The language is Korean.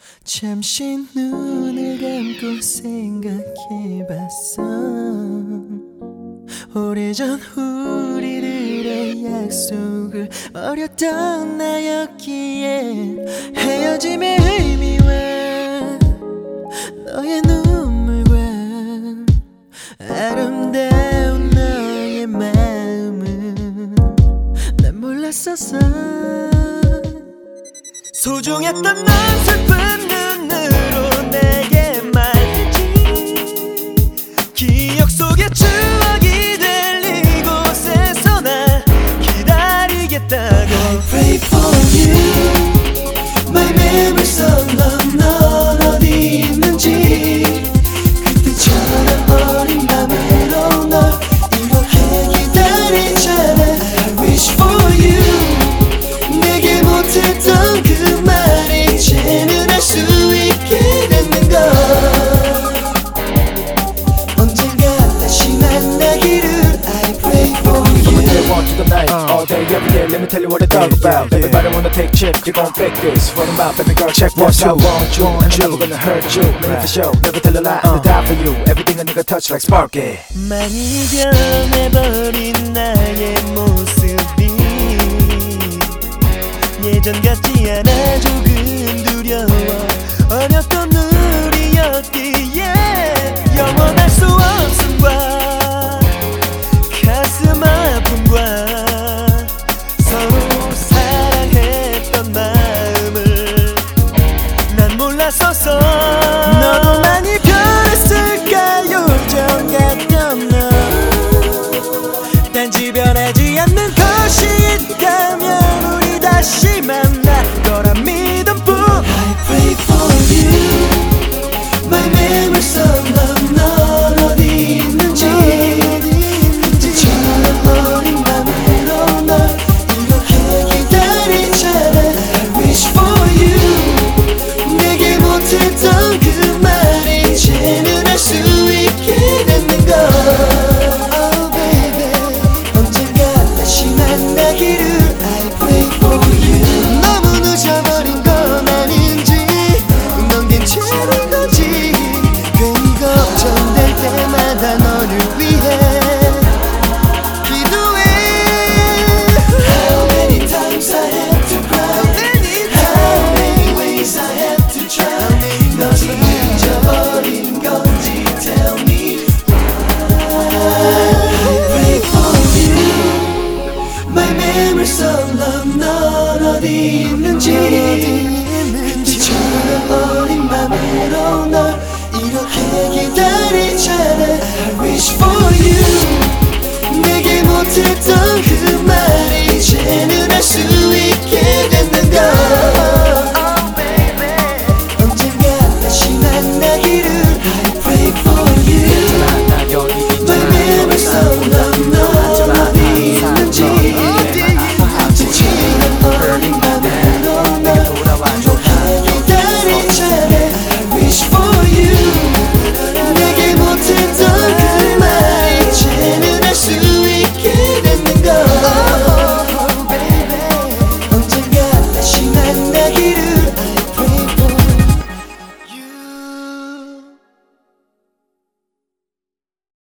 잠시 눈을 감고 생각해봤어. 오래전 우리들의 약속을 어렸던 나였기에 헤어짐의 의미와 너의 눈물과 아름다운 너의 마음은 난 몰랐었어. 소중했던 넌 슬픈 눈으로 내게 말했지. 기억 속에 추억이 될 이곳에서 나 기다리겠다고. I pray for you. My memories of love. 넌 어디 있는지. 그때처럼 어린 맘에 해로운 널 이렇게 기다리잖아. I wish for you. 내게 못했던 그 말이 이제는 할 수 있게 됐는 걸. 언젠가 다시 만나기를 I pray for you. From the day one to the night, all day, every day, let me tell you what I talk about. Everybody wanna take chips, you gon' fake this. Run 'em out, baby girl, check one, two. I want you, I'm never gonna hurt you. Make it for sure, never tell a lie, I'm the die for you. Everything a nigga touch like sparky. 많이 변해버린 나의 모습이 예전 같지 않아. 조금 두려워. 어렸던 우리였기에 영원할 수 없음과 가슴 아픔과 서로 사랑했던 마음을 난 몰랐었어.